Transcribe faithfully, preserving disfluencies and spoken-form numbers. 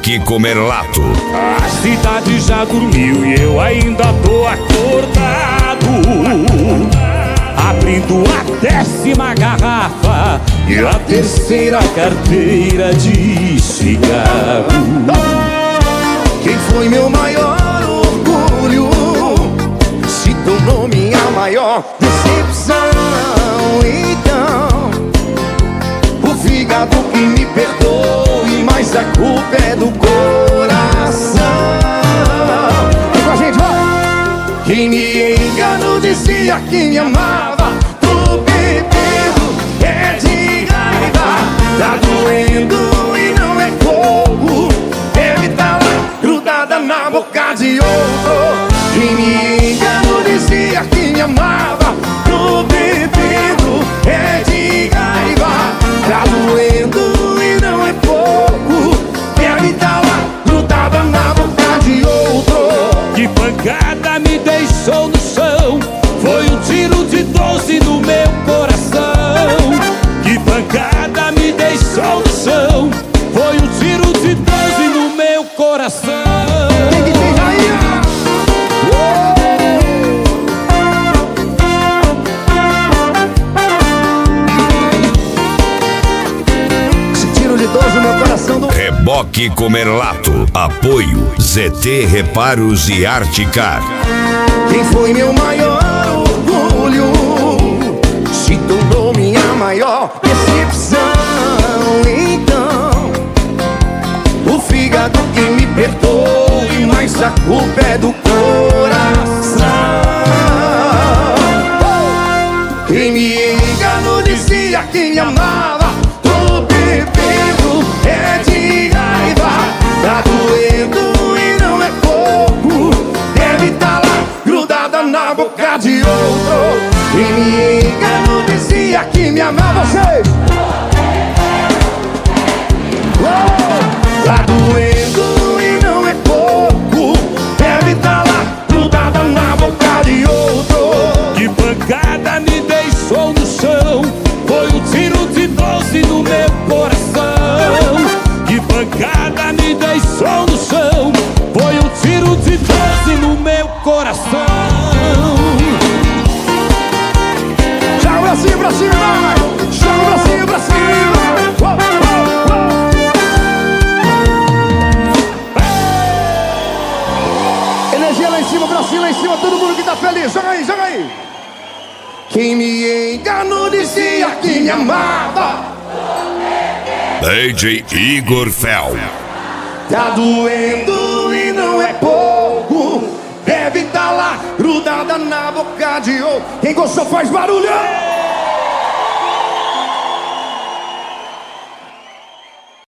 Reboque Comerlato. A cidade já dormiu e eu ainda tô acordado, abrindo a décima garrafa e a terceira carteira de cigarro. Quem foi meu maior orgulho se tornou minha maior decepção. Então, o fígado que me perdoe, mas a culpa é do coração. Vem com a gente, vai! Quem me enganou dizia que me amava. Tô bebendo, é de raiva. Tá doendo e não é pouco. Deve tá lá grudada na boca de outro. Quem me enganou dizia que me amava. Tô bebendo, é de raiva. Tá doendo e não é pouco. Deve tá lá grudada na boca de outro. Que pancada me deixou no chão, foi um tiro de doze no meu coração. Que pancada me deixou no chão, foi um tiro de doze no meu coração. Tem que ter aí, esse tiro de doze no meu coração do... Reboque Comerlato. Apoio Z T Reparos e Artecar. Quem foi meu maior orgulho se tornou minha maior decepção. Então, o fígado que me perdoe, mas a culpa é do coração. Quem me enganou dizia que me amava. Tô bebendo, é de raiva. Tá doendo e não é pouco. Deve tá lá grudada na boca de outro. Quem me enganou dizia que me amava. Vocês! Oh, tá doendo e não é pouco. Deve tá lá grudada na boca de outro. Que pancada me deixou no chão, foi um tiro de doze no meu coração. Que pancada me deixou no chão, foi um tiro de doze no meu coração. Joga o bracinho pra cima, vai! Joga o bracinho pra cima! Oh, oh, oh. Energia lá em cima, bracinho lá em cima, todo mundo que tá feliz, joga aí, joga aí! Quem me enganou dizia que me amava. D J Igor Fel. Tá doendo e não é pouco. Deve tá lá grudada na boca de outro. Quem gostou faz barulho!